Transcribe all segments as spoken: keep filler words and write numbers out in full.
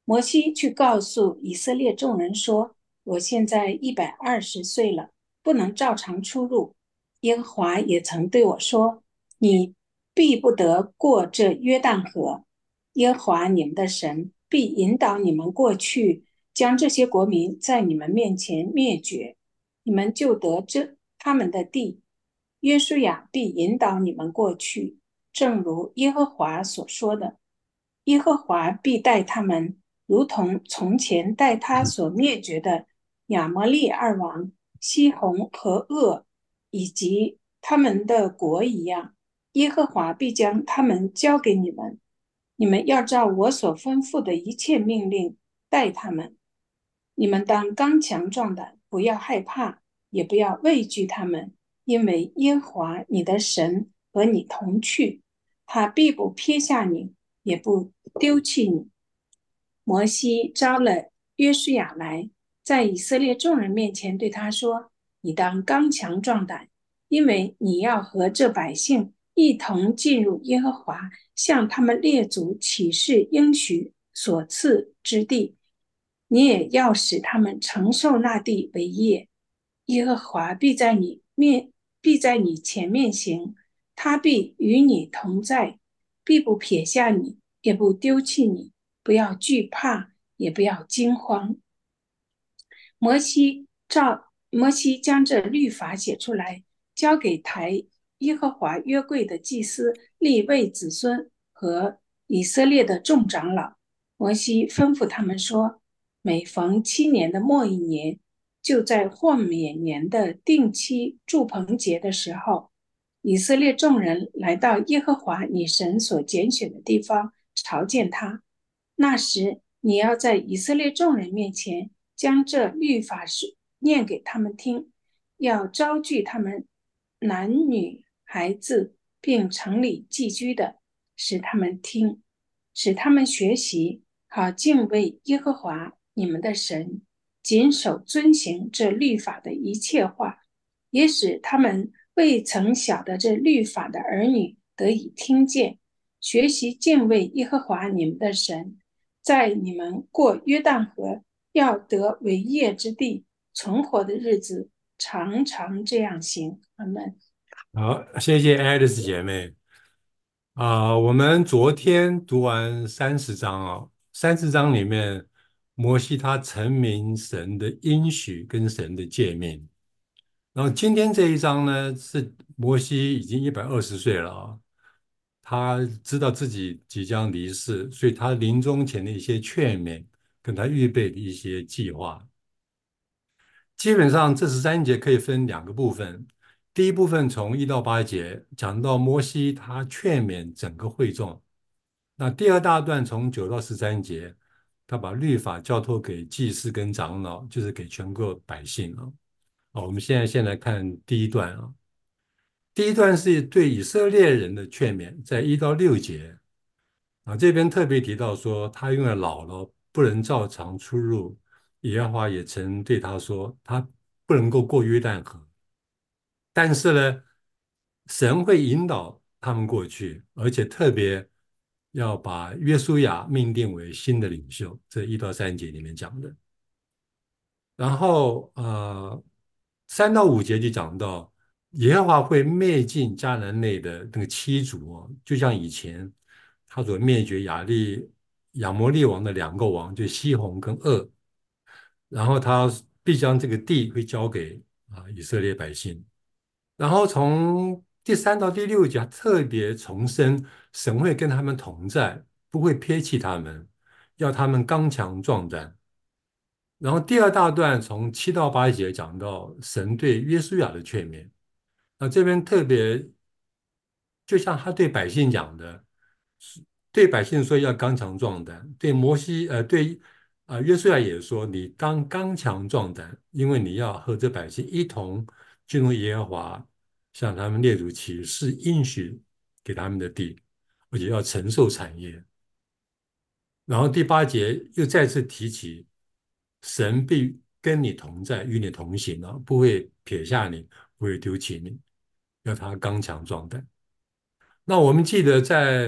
摩西去告诉以色列众人说：“我现在一百二十岁了，不能照常出入。耶和华也曾对我说：你必不得过这约旦河。耶和华你们的神必引导你们过去，将这些国民在你们面前灭绝，你们就得这他们的地。约书亚必引导你们过去，正如耶和华所说的。耶和华必待他们，如同从前待他所灭绝的亚摩利二王西宏和噩以及他们的国一样。耶和华必将他们交给你们，你们要照我所吩咐的一切命令待他们。你们当刚强壮胆，不要害怕，也不要畏惧他们，因为耶和华你的神和你同去，他必不撇下你，也不丢弃你。摩西招了约书亚来，在以色列众人面前对他说：“你当刚强壮胆，因为你要和这百姓一同进入耶和华向他们列祖起誓应许所赐之地，你也要使他们承受那地为业。耶和华必在你面，必在你前面行，他必与你同在，必不撇下你，也不丢弃你。不要惧怕，也不要惊慌。”摩西照摩西将这律法写出来，交给抬耶和华约柜的祭司利未子孙和以色列的众长老。摩西吩咐他们说：每逢七年的末一年，就在豁免年的定期住棚节的时候，以色列众人来到耶和华你神所拣选的地方朝见他。那时，你要在以色列众人面前将这律法书念给他们听，要招聚他们男女孩子，并城里寄居的，使他们听，使他们学习，好敬畏耶和华你们的神，谨守遵行这律法的一切话，也使他们未曾晓得这律法的儿女得以听见，学习敬畏耶和华你们的神。在你们过约旦河要得为业之地，存活的日子，常常这样行。阿门。 好，谢谢爱丽丝姐妹啊、我们昨天读完三十章哦，三十章里面，摩西他陈明神的应许跟神的诫命。然后今天这一章呢，是摩西已经一百二十岁了啊、他知道自己即将离世，所以他临终前的一些劝勉，跟他预备的一些计划。基本上这十三节可以分两个部分，第一部分从一到八节讲到摩西他劝勉整个会众，那第二大段从九到十三节，他把律法交托给祭司跟长老，就是给全国百姓啊。好，我们现在先来看第一段啊。第一段是对以色列人的劝勉，在一到六节啊，这边特别提到说，他因为老了，不能照常出入。耶和华也曾对他说，他不能够过约旦河，但是呢，神会引导他们过去，而且特别要把约书亚命定为新的领袖，这一到三节里面讲的。然后呃，三到五节就讲到耶和华会灭尽迦南内的那个七族哦，就像以前他所灭绝亚利亚摩利王的两个王，就西宏跟噩，然后他必将这个地会交给啊以色列百姓。然后从第三到第六节特别重申神会跟他们同在，不会撇弃他们，要他们刚强壮胆。然后第二大段从七到八节讲到神对约书亚的劝勉，那这边特别就像他对百姓讲的，对百姓说要刚强壮胆，对摩西呃对呃约书亚也说你当刚强壮胆，因为你要和这百姓一同进入耶和华向他们列祖起誓应许给他们的地，而且要承受产业。然后第八节又再次提起，神必跟你同在，与你同行啊，不会撇下你，不会丢弃你，要他刚强壮胆。那我们记得在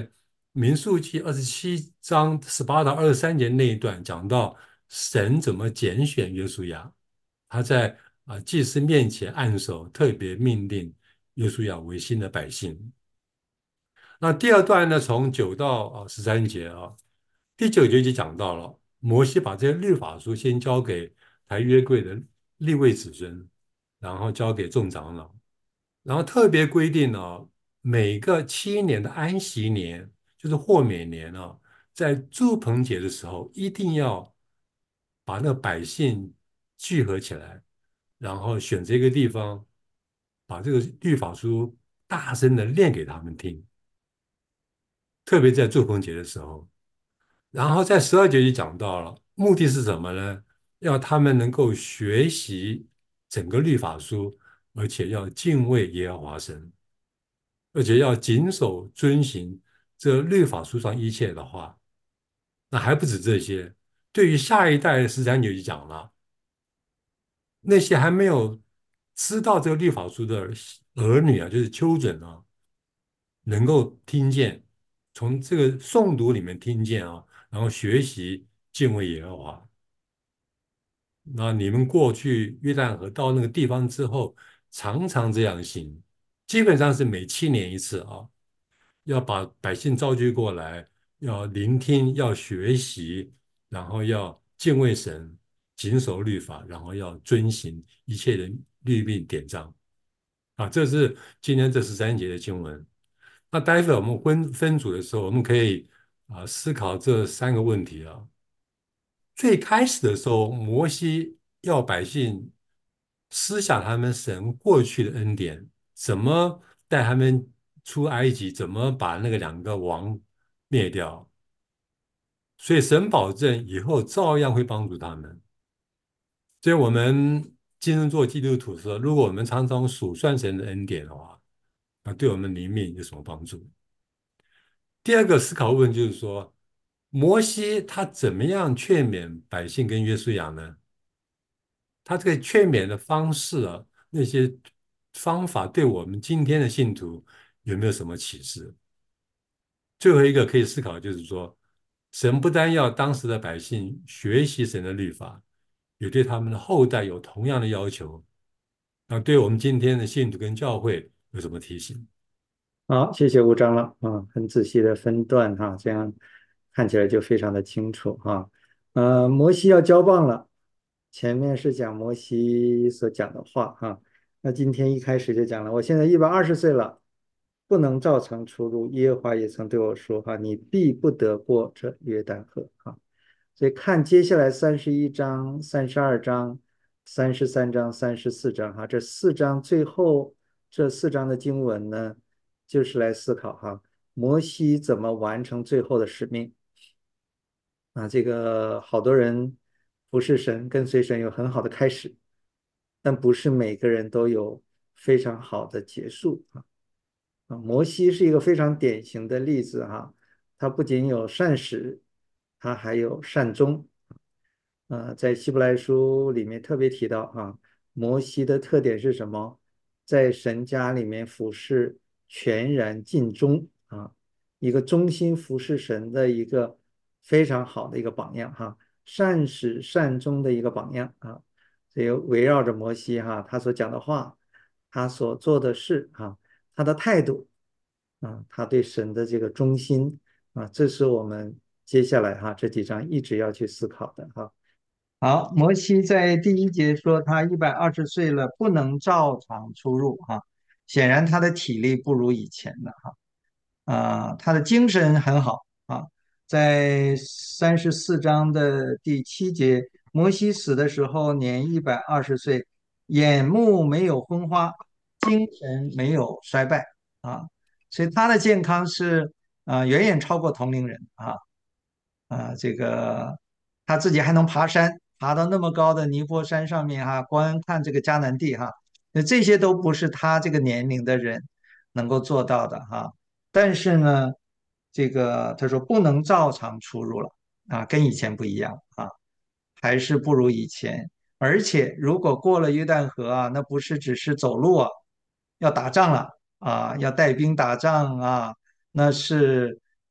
民数记二十七章十八到二十三节那一段讲到神怎么拣选约书亚，他在啊、呃祭司面前按手，特别命令约书亚为新的百姓。那第二段呢，从九到啊十三节啊，第九节就讲到了摩西把这些律法书先交给抬约柜的利未子孙，然后交给众长老，然后特别规定了每个七年的安息年，就是或每年啊，在住棚节的时候，一定要把那个百姓聚合起来，然后选择一个地方，把这个律法书大声的念给他们听，特别在住棚节的时候。然后在十二节就讲到了，目的是什么呢？要他们能够学习整个律法书，而且要敬畏耶和华神。而且要谨守遵行这律法书上一切的话。那还不止这些，对于下一代十三节就讲了，那些还没有知道这个律法书的儿女啊，就是 children 啊，能够听见，从这个诵读里面听见啊，然后学习敬畏耶和华。那你们过去约旦河到那个地方之后，常常这样行，基本上是每七年一次啊。要把百姓召集过来，要聆听，要学习，然后要敬畏神，谨守律法，然后要遵行一切的律令典章啊。这是今天这十三节的经文。那待会我们分分组的时候，我们可以啊思考这三个问题啊。最开始的时候，摩西要百姓思想他们神过去的恩典，怎么带他们出埃及，怎么把那个两个王灭掉。所以神保证以后照样会帮助他们。所以我们今日做基督徒说，如果我们常常数算神的恩典的话，那对我们灵命有什么帮助？第二个思考问就是说，摩西他怎么样劝勉百姓跟约书亚呢？他这个劝勉的方式啊，那些方法对我们今天的信徒有没有什么启示？最后一个可以思考的就是说，神不单要当时的百姓学习神的律法，也对他们的后代有同样的要求。那对我们今天的信徒跟教会有什么提醒？ 好，谢谢吴长老啊，很仔细的分段哈，这样看起来就非常的清楚哈。呃，摩西要交棒了，前面是讲摩西所讲的话哈，那今天一开始就讲了，我现在一百二十岁了，不能照常出入。耶和华也曾对我说哈，你必不得过这约旦河哈。所以看接下来三十一章、三十二章、三十三章、三十四章哈，这四章最后这四章的经文呢，就是来思考哈，摩西怎么完成最后的使命啊？这个好多人服侍神、跟随神有很好的开始，但不是每个人都有非常好的结束啊。啊，摩西是一个非常典型的例子哈，他不仅有善始，他还有善终。呃，在希伯来书里面特别提到啊，摩西的特点是什么？在神家里面服侍全然尽忠啊，一个忠心服侍神的一个非常好的一个榜样哈，善始善终的一个榜样啊。所以围绕着摩西哈，他所讲的话，他所做的事哈，他的态度啊，他对神的这个忠心啊，这是我们接下来哈这几章一直要去思考的哈。好，摩西在第一节说他一百二十岁了，不能照常出入哈，显然他的体力不如以前了哈，啊，他的精神很好啊，在三十四章的第七节，摩西死的时候年一百二十岁，眼目没有昏花，精神没有衰败啊，所以他的健康是啊远远超过同龄人啊。啊，这个他自己还能爬山，爬到那么高的尼泊山上面哈，观看这个迦南地哈，那这些都不是他这个年龄的人能够做到的哈。但是呢，这个他说不能照常出入了啊，跟以前不一样啊，还是不如以前。而且如果过了约旦河啊，那不是只是走路啊，要打仗了啊，要带兵打仗啊，那是。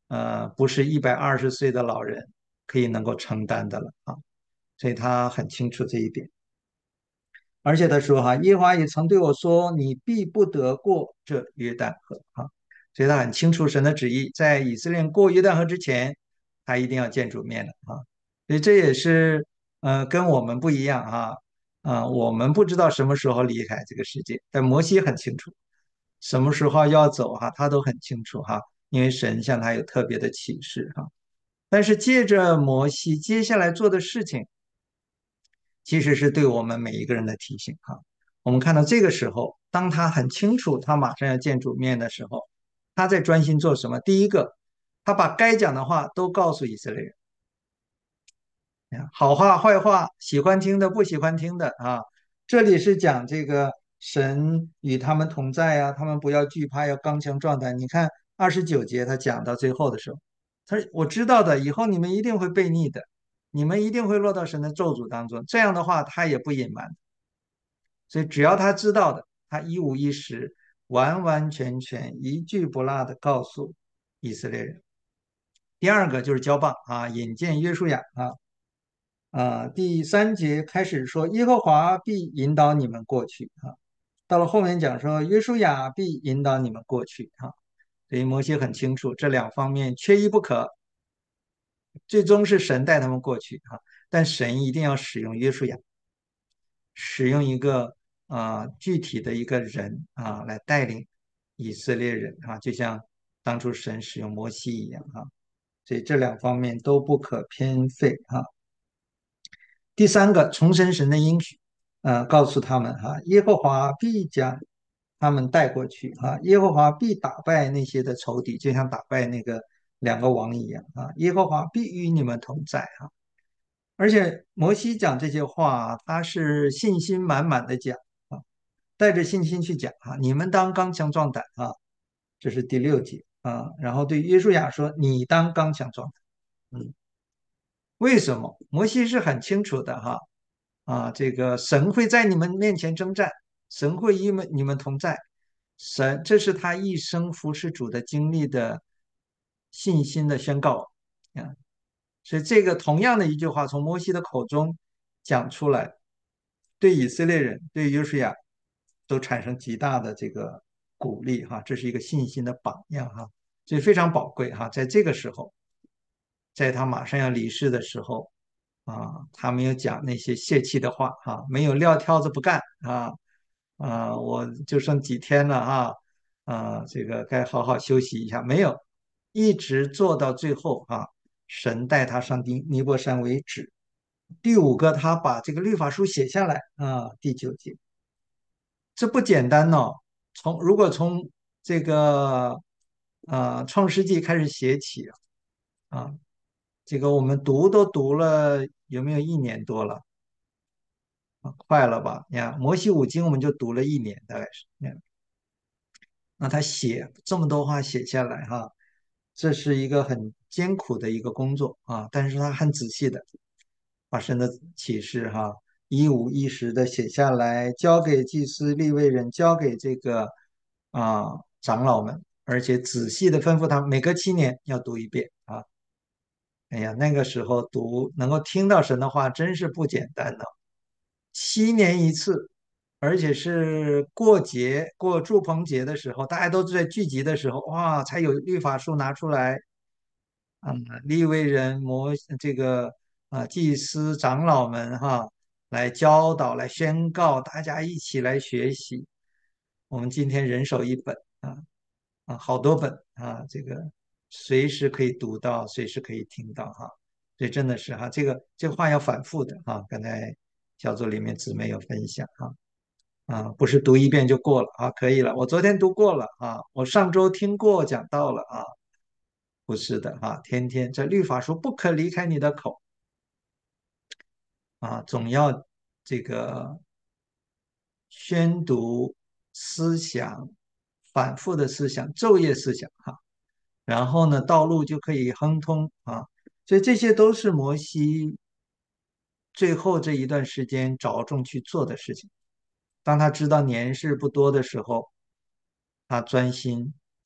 呃，不是一百二十岁的老人可以能够承担的了啊，所以他很清楚这一点。而且他说哈，耶和华也曾对我说，你必不得过这约旦河啊，所以他很清楚神的旨意，在以色列过约旦河之前，他一定要见主面的啊，所以这也是呃跟我们不一样啊啊，我们不知道什么时候离开这个世界，但摩西很清楚什么时候要走哈，他都很清楚哈，因为神向他有特别的启示哈。但是借着摩西接下来做的事情，其实是对我们每一个人的提醒哈。我们看到这个时候，当他很清楚他马上要见主面的时候，他在专心做什么？第一个，他把该讲的话都告诉以色列人，好话坏话，喜欢听的不喜欢听的啊。这里是讲这个神与他们同在啊，他们不要惧怕，要刚强壮胆。你看二十九节他讲到最后的时候，他说我知道的，以后你们一定会悖逆的，你们一定会落到神的咒诅当中。这样的话，他也不隐瞒，所以只要他知道的，他一五一十、完完全全、一句不落的告诉以色列人。第二个就是交棒啊，引荐约书亚啊。啊，第三节开始说耶和华必引导你们过去啊，到了后面讲说约书亚必引导你们过去啊，所以摩西很清楚这两方面缺一不可，最终是神带他们过去啊，但神一定要使用约书亚，使用一个啊、呃具体的一个人啊来带领以色列人啊，就像当初神使用摩西一样啊，所以这两方面都不可偏废啊。第三个，重申神的应许，呃，告诉他们哈、耶和华必将他们带过去啊，耶和华必打败那些的仇敌，就像打败那个两个王一样啊，耶和华必与你们同在啊。而且摩西讲这些话，他是信心满满的讲啊，带着信心去讲啊，你们当刚强壮胆啊，这是第六节啊。然后对约书亚说，你当刚强壮胆，嗯，为什么？摩西是很清楚的哈。啊，这个神会在你们面前征战，神会与们你们同在，神这是他一生服侍主的经历的信心的宣告啊。所以这个同样的一句话从摩西的口中讲出来，对以色列人、对约书亚都产生极大的这个鼓励哈，这是一个信心的榜样哈，所以非常宝贵哈，在这个时候。在他马上要离世的时候，啊，他没有讲那些泄气的话，哈、没有撂挑子不干啊，啊，我就剩几天了啊，啊，这个该好好休息一下，没有，一直做到最后啊，神带他上尼尼泊山为止。第五个，他把这个律法书写下来啊，第九节，这不简单哦。从如果从这个呃创世纪开始写起啊。这个我们读都读了有没有一年多了啊？快了吧？你看摩西五经我们就读了一年，大概是。那他写这么多话写下来哈，这是一个很艰苦的一个工作啊，但是他很仔细的把神的启示哈一五一十的写下来，交给祭司立位人，交给这个啊长老们，而且仔细的吩咐他们每隔七年要读一遍啊。哎呀，那个时候读能够听到神的话，真是不简单的。七年一次，而且是过节、过祝棚节的时候，大家都在聚集的时候，哇，才有律法书拿出来。啊，利未人、摩这个啊祭司长老们哈，来教导、来宣告，大家一起来学习。我们今天人手一本啊啊，好多本啊，这个随时可以读到，随时可以听到哈。所以真的是哈，这个这个话要反复的哈。刚才小组里面姊妹有分享哈。啊，不是读一遍就过了啊，可以了。我昨天读过了啊，我上周听过讲到了啊，不是的啊，天天这律法书不可离开你的口啊，总要这个宣读思想，反复的思想，昼夜思想哈。然后呢，道路就可以亨通啊。所以这些都是摩西最后这一段时间着重去做的事情。当他知道年事不多的时候，他专心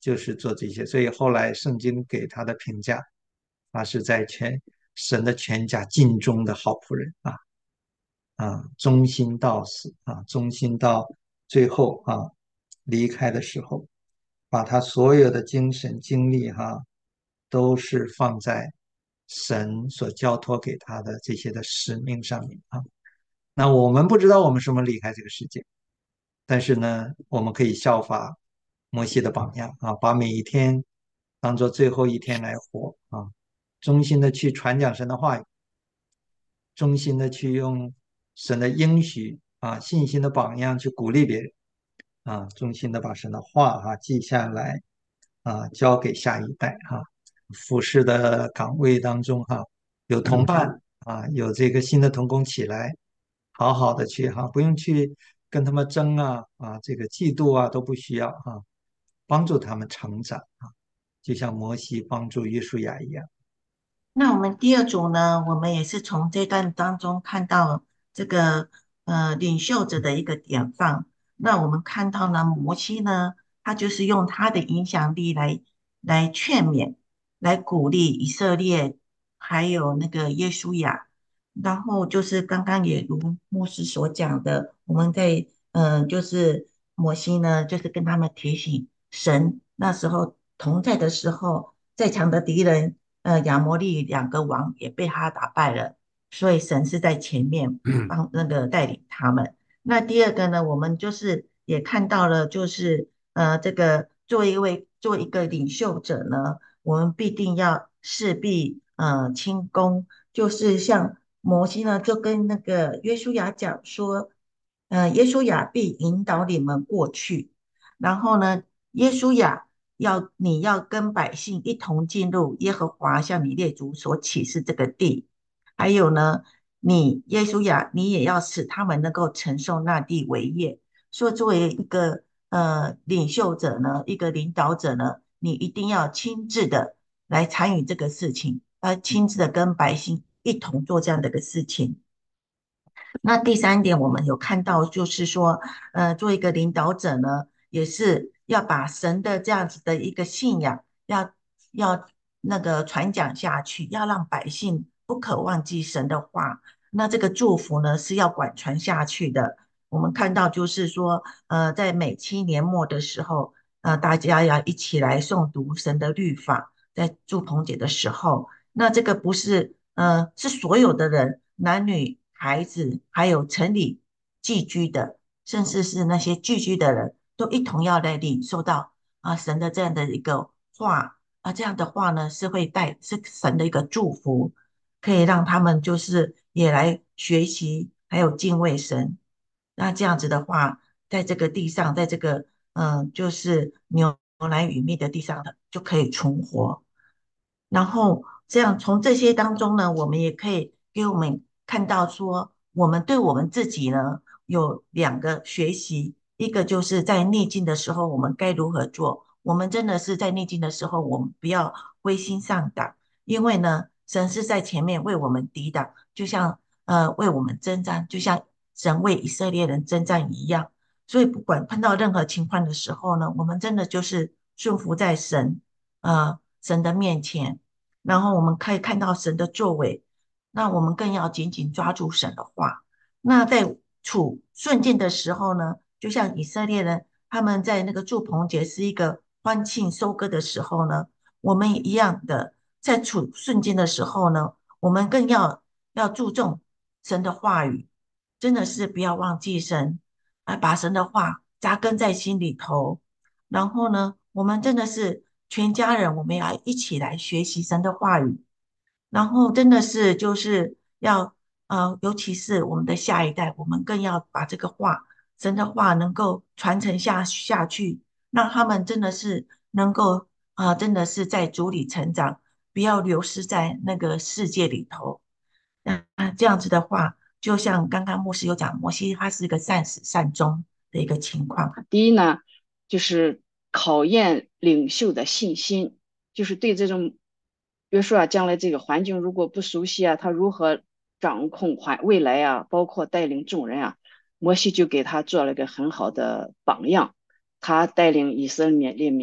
就是做这些，所以后来圣经给他的评价，他是在全神的全家尽忠的好仆人啊啊，忠心到死啊，忠心到最后啊离开的时候，把他所有的精神精力哈、都是放在神所交托给他的这些的使命上面啊。那我们不知道我们什么离开这个世界，但是呢，我们可以效法摩西的榜样啊，把每一天当做最后一天来活啊，衷心的去传讲神的话语，衷心的去用神的应许啊，信心的榜样去鼓励别人啊，衷心的把神的话啊记下来啊，交给下一代哈、服侍的岗位当中哈、有同伴啊，有这个新的同工起来，好好的去哈、不用去跟他们争啊啊，这个嫉妒啊都不需要啊，帮助他们成长啊，就像摩西帮助约书亚一样。 那我们第二组呢，我们也是从这段当中看到这个呃领袖者的一个典范。那我们看到呢，摩西呢，他就是用他的影响力来来劝勉、来鼓励以色列，还有那个约书亚。然后就是刚刚也如牧师所讲的，我们在呃就是摩西呢，就是跟他们提醒神那时候同在的时候，再强的敌人。呃，亚摩利两个王也被他打败了，所以神是在前面帮那个带领他们。那第二个呢，我们就是也看到了，就是呃，这个作为一位做一个领袖者呢，我们必定要事必呃亲攻，就是像摩西呢，就跟那个约书亚讲说，呃，耶稣亚必引导你们过去，然后呢，耶稣亚要你要跟百姓一同进入耶和华向你列祖所启示这个地，还有呢，你耶稣亚你也要使他们能够承受那地为业。所以作为一个呃领袖者呢，一个领导者呢，你一定要亲自的来参与这个事情，要亲自的跟百姓一同做这样的一个事情。那第三点，我们有看到，就是说，呃，做一个领导者呢，也是要把神的这样子的一个信仰，要要那个传讲下去，要让百姓不可忘记神的话。那这个祝福呢，是要广传下去的。我们看到，就是说，呃，在每七年末的时候，呃，大家要一起来诵读神的律法，在祝棚节的时候。那这个不是，呃，是所有的人，男女、孩子，还有城里寄居的，甚至是那些寄居的人，都一同要来领受到啊神的这样的一个话啊，这样的话呢，是会带是神的一个祝福，可以让他们就是也来学习，还有敬畏神。那这样子的话，在这个地上，在这个嗯、呃就是牛奶与蜜的地上的，就可以存活。然后这样从这些当中呢，我们也可以给我们看到说，我们对我们自己呢有两个学习，一个就是在逆境的时候，我们该如何做。我们真的是在逆境的时候，我们不要灰心丧胆，因为呢，神是在前面为我们抵挡，就像呃为我们征战，就像神为以色列人征战一样。所以不管碰到任何情况的时候呢，我们真的就是顺服在神呃神的面前。然后我们可以看到神的作为，那我们更要紧紧抓住神的话。那在处顺境的时候呢，就像以色列人他们在那个祝棚节是一个欢庆收割的时候呢，我们也一样的在处顺境的时候呢，我们更要要注重神的话语，真的是不要忘记神，啊，把神的话扎根在心里头，然后呢，我们真的是全家人，我们要一起来学习神的话语，然后真的是就是要呃，尤其是我们的下一代，我们更要把这个话，神的话能够传承下下去，让他们真的是能够啊、呃真的是在主里成长，不要流失在那个世界里头。那那这样子的话，就像刚刚牧师有讲，摩西他是一个善始善终的一个情况。 第一呢，就是考验领袖的信心，就是对这种，比如说啊，将来这个环境如果不熟悉啊，他如何掌控环未来啊，包括带领众人啊，摩西就给他做了个很好的榜样。他带领以色列民，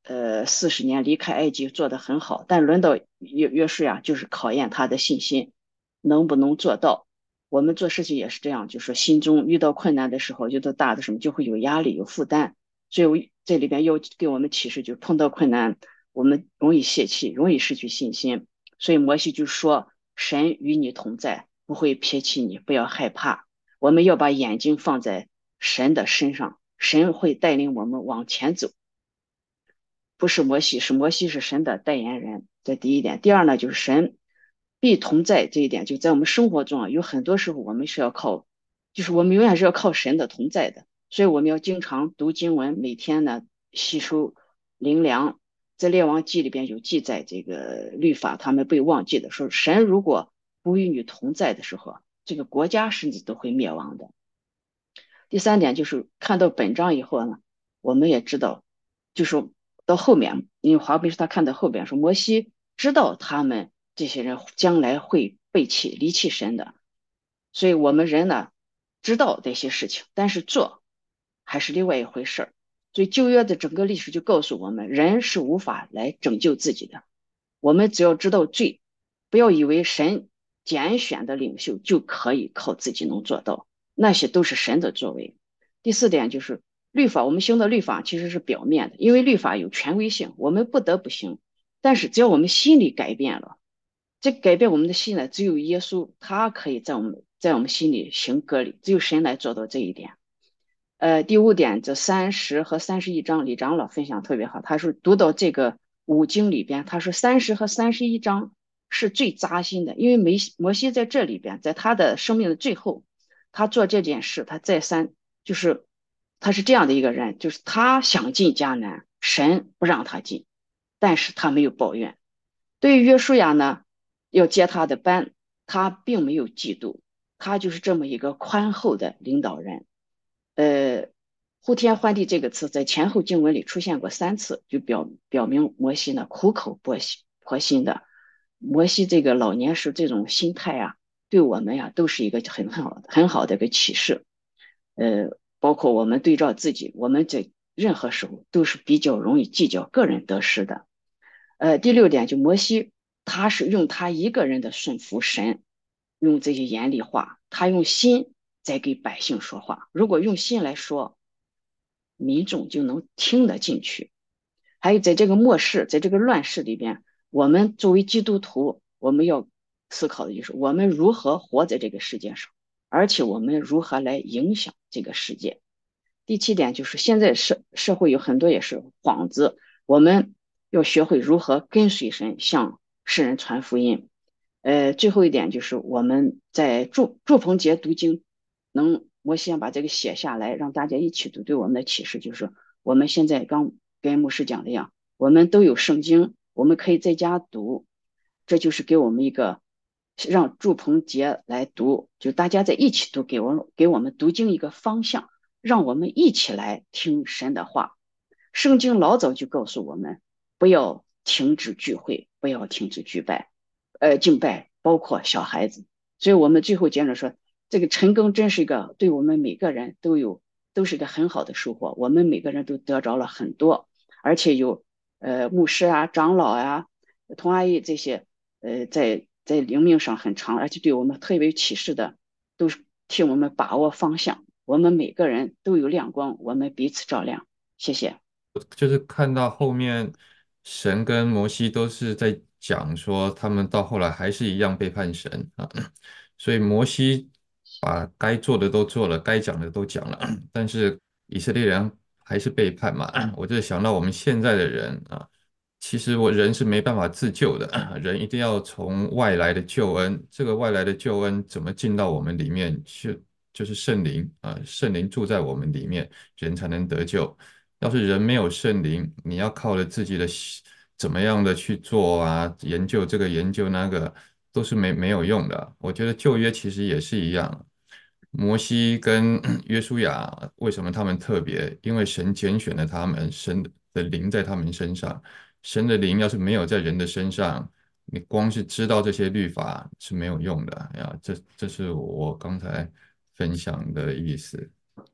呃四十年离开埃及做得很好，但轮到约约书亚就是考验他的信心能不能做到。我们做事情也是这样，就是心中遇到困难的时候，遇到大的什么就会有压力有负担，所以我这里边要给我们启示，就是碰到困难我们容易泄气，容易失去信心。所以摩西就说神与你同在，不会撇弃你，不要害怕。我们要把眼睛放在神的身上，神会带领我们往前走。不是摩西，是摩西是神的代言人，这第一点。第二呢，就是神必同在这一点，就在我们生活中啊，有很多时候我们是要靠，就是我们永远是要靠神的同在的，所以我们要经常读经文，每天呢吸收灵粮。在列王记里边有记载，这个律法他们被忘记的时候，神如果不与你同在的时候，这个国家甚至都会灭亡的。第三点就是看到本章以后呢，我们也知道，就是到后面，因为华贝是他看到后边说，摩西知道他们这些人将来会背弃离弃神的，所以我们人呢知道这些事情，但是做还是另外一回事儿。所以旧约的整个历史就告诉我们，人是无法来拯救自己的。我们只要知道罪，不要以为神拣选的领袖就可以靠自己能做到。那些都是神的作为。第四点就是律法，我们行的律法其实是表面的，因为律法有权威性，我们不得不行。但是只要我们心里改变了，这改变我们的心呢，只有耶稣，他可以在我们在我们心里行割礼，只有神来做到这一点。呃，第五点，这三十和三十一章，李长老分享特别好。他说读到这个五经里边，他说三十和三十一章是最扎心的，因为梅摩西在这里边，在他的生命的最后。他做这件事，他再三就是他是这样的一个人，就是他想进迦南，神不让他进，但是他没有抱怨。对于约书亚呢，要接他的班，他并没有嫉妒，他就是这么一个宽厚的领导人。呃，呼天唤地这个词在前后经文里出现过三次，就表表明摩西呢苦口婆心婆心的。摩西这个老年时这种心态啊，对我们呀都是一个很好的很好的一个启示。呃，包括我们对照自己，我们在任何时候都是比较容易计较个人得失的。呃，第六点就摩西，他是用他一个人的顺服神，用这些严厉话，他用心在给百姓说话。如果用心来说，民众就能听得进去。还有在这个末世，在这个乱世里边，我们作为基督徒，我们要思考的就是我们如何活在这个世界上，而且我们如何来影响这个世界。第七点就是现在社社会有很多也是幌子，我们要学会如何跟随神，向世人传福音。呃，最后一点就是我们在祝祝棚节读经，能我先把这个写下来，让大家一起读。对我们的启示就是，我们现在刚跟牧师讲的一样，我们都有圣经，我们可以在家读，这就是给我们一个让祝棚节来读，就大家在一起读，给我给我们读经一个方向，让我们一起来听神的话。圣经老早就告诉我们，不要停止聚会，不要停止聚拜。呃，敬拜，包括小孩子。所以我们最后接着说，这个陈更真是一个对我们每个人都有都是一个很好的收获，我们每个人都得着了很多，而且有呃牧师啊、长老呀、童阿姨这些呃在在灵命上很长，而且对我们特别有启示的，都是替我们把握方向。我们每个人都有亮光，我们彼此照亮。谢谢。 就是看到后面，神跟摩西都是在讲说，他们到后来还是一样背叛神啊，所以摩西把该做的都做了，该讲的都讲了，但是以色列人还是背叛嘛。我就想到我们现在的人啊，其实我人是没办法自救的，人一定要从外来的救恩，这个外来的救恩怎么进到我们里面去？就是圣灵啊，圣灵住在我们里面，人才能得救。要是人没有圣灵，你要靠着自己的怎么样的去做啊，研究这个研究那个，都是没没有用的。我觉得旧约其实也是一样，摩西跟约书亚为什么他们特别？因为神拣选了他们，神的灵在他们身上。神的灵要是没有在人的身上，你光是知道这些律法是没有用的呀。这这是我刚才分享的意思。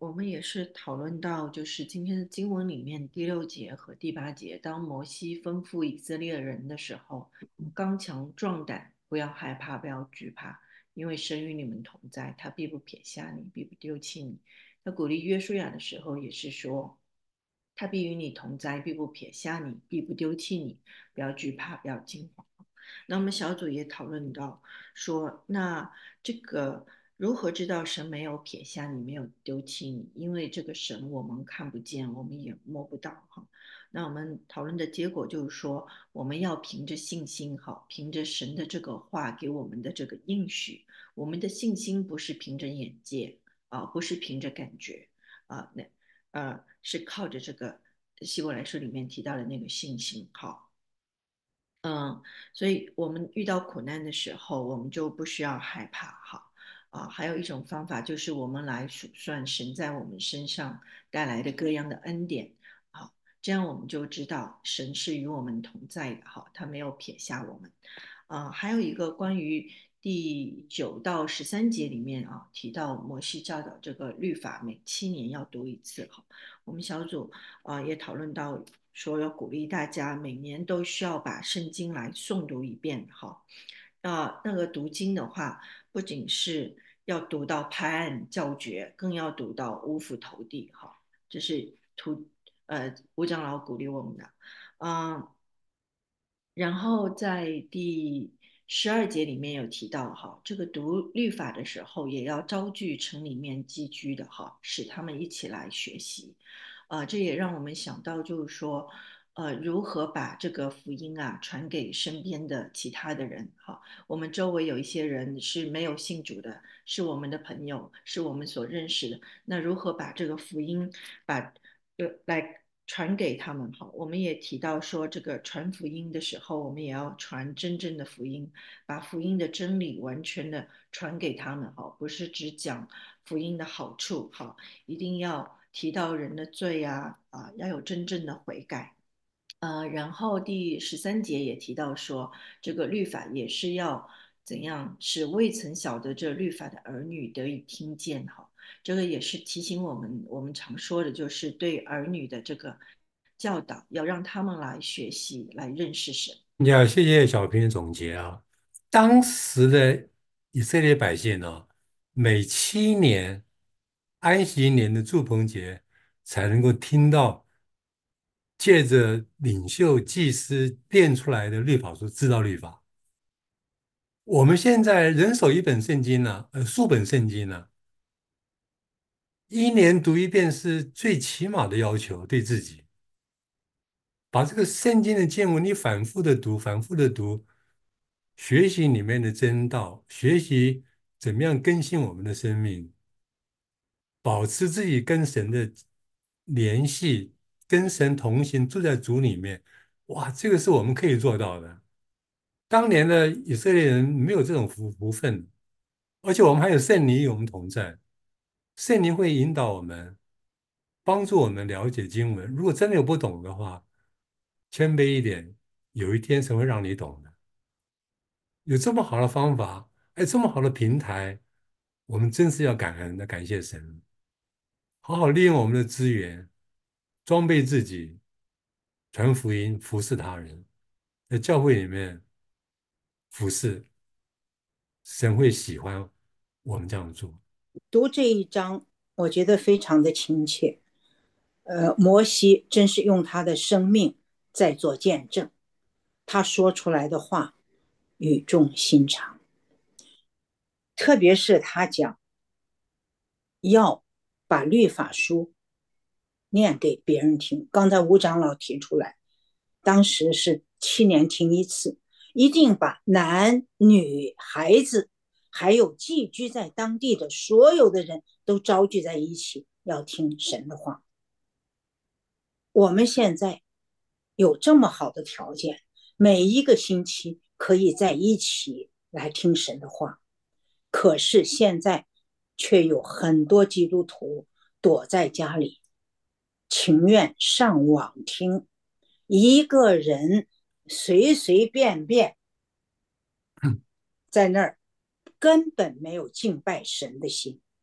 我们也是讨论到，就是今天的经文里面第六节和第八节，当摩西吩咐以色列人的时候，刚强壮胆，不要害怕，不要惧怕，因为神与你们同在，他必不撇下你，必不丢弃你。他鼓励约书亚的时候也是说，他必与你同在，必不撇下你，必不丢弃你，不要惧怕，不要惊慌。那我们小组也讨论到说，那这个如何知道神没有撇下你，没有丢弃你？因为这个神我们看不见，我们也摸不到哈。那我们讨论的结果就是说，我们要凭着信心哈，凭着神的这个话给我们的这个应许，我们的信心不是凭着眼界啊，不是凭着感觉啊，那呃是靠着这个希伯来书里面提到的那个信心哈。嗯，所以我们遇到苦难的时候，我们就不需要害怕哈。啊，还有一种方法就是我们来数算神在我们身上带来的各样的恩典，好，这样我们就知道神是与我们同在的哈，他没有撇下我们。啊，还有一个关于第九到十三节里面啊提到摩西教导这个律法每七年要读一次哈，我们小组啊也讨论到说要鼓励大家每年都需要把圣经来诵读一遍哈。啊，那个读经的话，不仅是要读到拍案叫绝，更要读到五体投地哈。这是图呃吴长老鼓励我们的，嗯。然后在第十二节里面有提到哈，这个读律法的时候也要招聚城里面寄居的哈，使他们一起来学习。呃，这也让我们想到就是说，呃，如何把这个福音啊传给身边的其他的人哈。我们周围有一些人是没有信主的，是我们的朋友，是我们所认识的。那如何把这个福音把呃来传给他们哈？我们也提到说，这个传福音的时候，我们也要传真正的福音，把福音的真理完全的传给他们哈，不是只讲福音的好处哈，一定要提到人的罪啊啊，要有真正的悔改。呃，然后第十三节也提到说，这个律法也是要怎样使未曾晓得这律法的儿女得以听见哈。这个也是提醒我们，我们常说的就是对儿女的这个教导，要让他们来学习，来认识神。 要谢谢小平的总结啊。当时的以色列百姓呢，每七年安息年的祝棚节才能够听到借着领袖祭司念出来的律法书，知道律法。我们现在人手一本圣经呢，呃，数本圣经呢，一年读一遍是最起码的要求，对自己。把这个圣经的经文你反复的读，反复的读，学习里面的真道，学习怎么样更新我们的生命，保持自己跟神的联系，跟神同行，住在主里面。哇，这个是我们可以做到的。当年的以色列人没有这种福福分，而且我们还有圣灵与我们同在，圣灵会引导我们，帮助我们了解经文。如果真的有不懂的话，谦卑一点，有一天神会让你懂的。有这么好的方法，哎，这么好的平台，我们真是要感恩的，感谢神，好好利用我们的资源，装备自己，传福音，服侍他人，在教会里面服侍，神会喜欢我们这样做。 读这一章，我觉得非常的亲切。呃，摩西真是用他的生命在做见证，他说出来的话语重心长，特别是他讲要把律法书念给别人听。刚才吴长老提出来，当时是七年听一次，一定把男女孩子还有寄居在当地的所有的人都召集在一起，要听神的话。我们现在有这么好的条件，每一个星期可以在一起来听神的话，可是现在却有很多基督徒躲在家里，情愿上网听，一个人随随便便在那儿，根本没有敬拜神的心。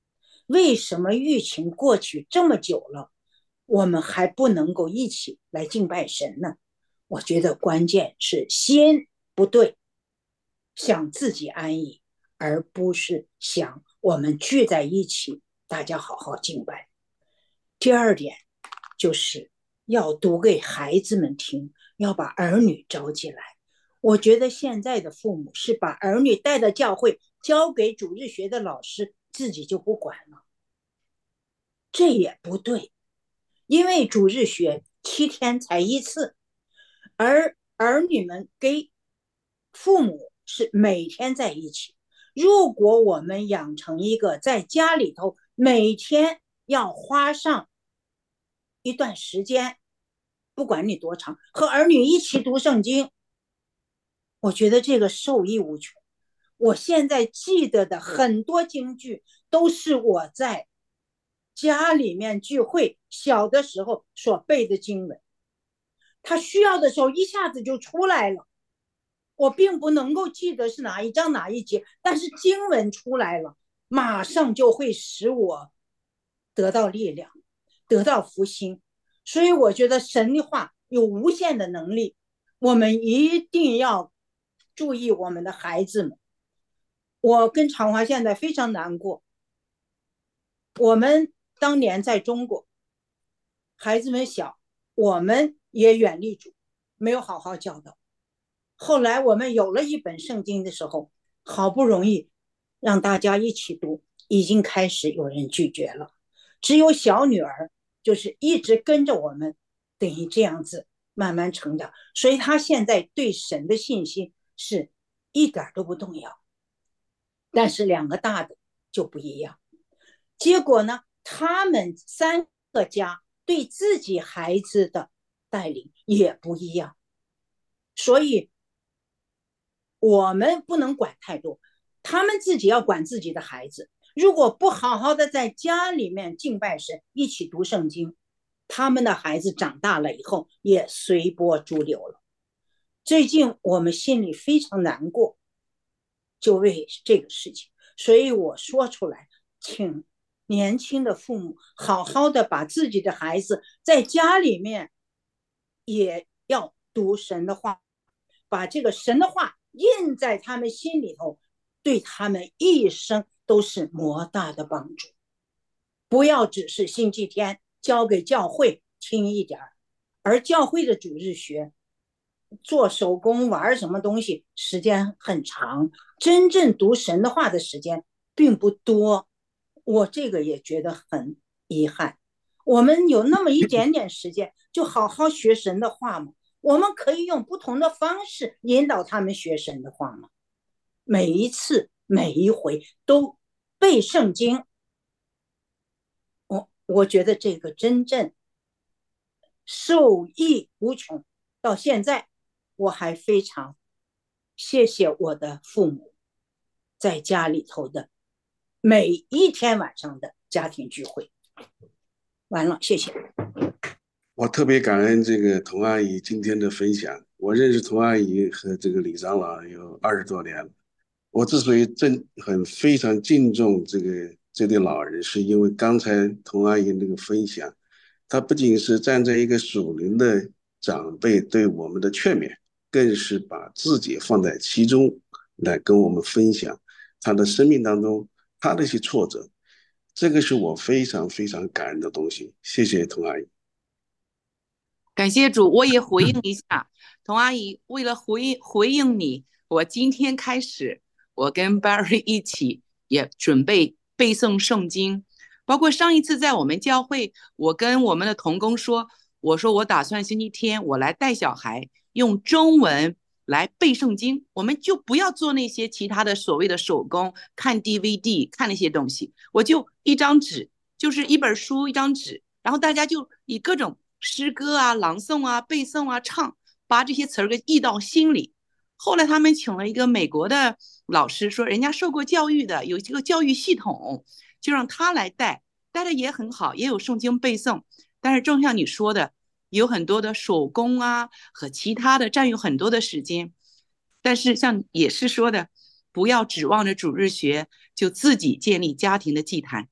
为什么疫情过去这么久了，我们还不能够一起来敬拜神呢？我觉得关键是心不对，想自己安逸，而不是想我们聚在一起，大家好好敬拜。第二点就是要读给孩子们听，要把儿女招进来。我觉得现在的父母是把儿女带到教会，交给主日学的老师，自己就不管了，这也不对。因为主日学七天才一次，而儿女们给父母是每天在一起。如果我们养成一个在家里头每天要花上一段时间，不管你多长，和儿女一起读圣经，我觉得这个受益无穷。我现在记得的很多经句都是我在家里面聚会小的时候所背的经文，他需要的时候一下子就出来了。我并不能够记得是哪一章哪一节，但是经文出来了，马上就会使我得到力量，得到复兴。所以我觉得神的话有无限的能力，我们一定要注意我们的孩子们。我跟长华现在非常难过，我们当年在中国，孩子们小，我们也远离主，没有好好教导。后来我们有了一本圣经的时候，好不容易让大家一起读，已经开始有人拒绝了。只有小女儿就是一直跟着我们，等于这样子慢慢成长，所以她现在对神的信心是一点都不动摇。但是两个大的就不一样，结果呢，他们三个家对自己孩子的带领也不一样，所以我们不能管太多，他们自己要管自己的孩子。如果不好好的在家里面敬拜神，一起读圣经，他们的孩子长大了以后也随波逐流了。最近我们心里非常难过，就为这个事情，所以我说出来，请年轻的父母好好的把自己的孩子在家里面也要读神的话，把这个神的话印在他们心里头，对他们一生都是莫大的帮助。不要只是星期天交给教会听一点，而教会的主日学做手工玩什么东西时间很长，真正读神的话的时间并不多。我这个也觉得很遗憾，我们有那么一点点时间，就好好学神的话嘛。我们可以用不同的方式引导他们学神的话嘛。每一次每一回都背圣经，我我觉得这个真正受益无穷。到现在我还非常谢谢我的父母在家里头的每一天晚上的家庭聚会。完了，谢谢。 我特别感恩这个童阿姨今天的分享。我认识童阿姨和这个李长老有二十多年了。我之所以真很非常敬重这个这对老人，是因为刚才童阿姨那个分享，她不仅是站在一个属灵的长辈对我们的劝勉，更是把自己放在其中来跟我们分享她的生命当中她的一些挫折。这个是我非常非常感恩的东西。谢谢童阿姨。 感谢主，我也回应一下，童阿姨，为了回应回应你，我今天开始，我跟 Barry 一起也准备背诵圣经，包括上一次在我们教会，我跟我们的同工说，我说我打算星期天我来带小孩用中文来背圣经，我们就不要做那些其他的所谓的手工，看 D V D 看那些东西，我就一张纸，就是一本书一张纸，然后大家就以各种诗歌啊、朗诵啊、背诵啊、唱，把这些词儿给译到心里。后来他们请了一个美国的老师，说人家受过教育的，有这个教育系统，就让他来带，带的也很好，也有圣经背诵。但是正像你说的，有很多的手工啊和其他的占用很多的时间。但是像也是说的，不要指望着主日学就自己建立家庭的祭坛。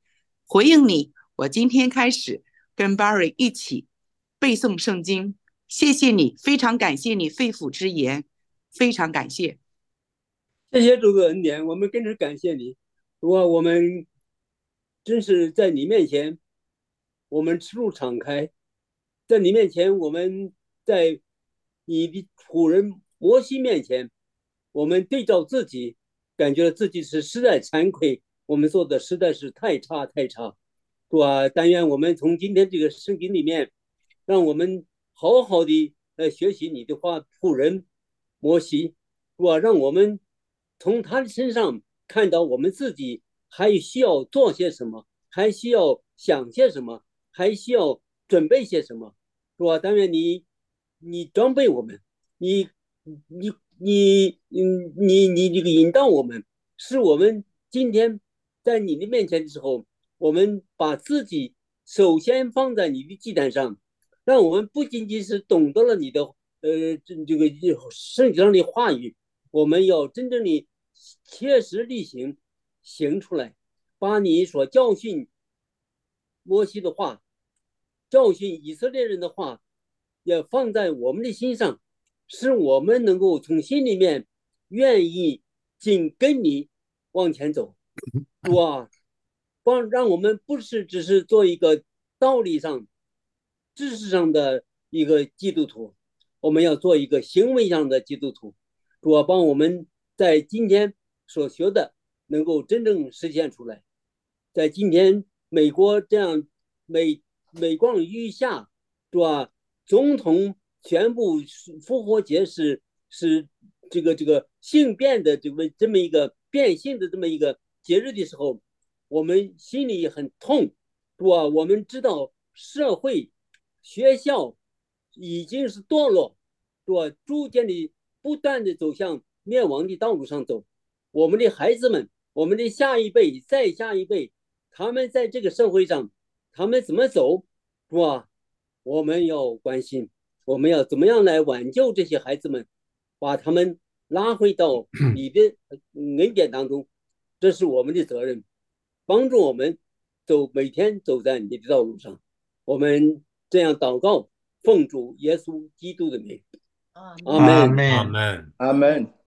回应你，我今天开始跟 Barry 一起背诵圣经。谢谢你，非常感谢你肺腑之言，非常感谢。 谢谢主的恩典，我们更是感谢你。主啊，我们真是在你面前，我们赤露敞开，在你面前，我们在你的仆人摩西面前，我们对照自己，感觉自己是实在惭愧，我们做的实在是太差太差。主啊，但愿我们从今天这个圣经里面，让我们好好的来学习你的话，仆人摩西，主啊，让我们从他的身上看到我们自己还需要做些什么，还需要想些什么，还需要准备些什么，是吧？但愿你你装备我们，你你你嗯你你这个引导我们，使我们今天在你的面前的时候，我们把自己首先放在你的祭坛上，让我们不仅仅是懂得了你的呃这这个圣经上的话语，我们要真正的切实力行行出来，把你所教训摩西的话，教训以色列人的话，也放在我们的心上，使我们能够从心里面愿意紧跟你往前走。主啊，帮让我们不是只是做一个道理上、知识上的一个基督徒，我们要做一个行为上的基督徒。主啊，帮我们在今天所学的能够真正实现出来。在今天美国这样每每况愈下，是吧？总统宣布复活节是是这个这个性变的这么这么一个变性的这么一个节日的时候，我们心里很痛，是吧？我们知道社会、学校已经是堕落，是吧？逐渐的、不断的走向灭亡的道路上走。我们的孩子们，我们的下一辈、再下一辈，他们在这个社会上，他们怎么走，是吧？我们要关心，我们要怎么样来挽救这些孩子们，把他们拉回到你的恩典当中，这是我们的责任，帮助我们走每天走在你的道路上。我们这样祷告，奉主耶稣基督的名，阿门。 阿门。 阿门。 阿门。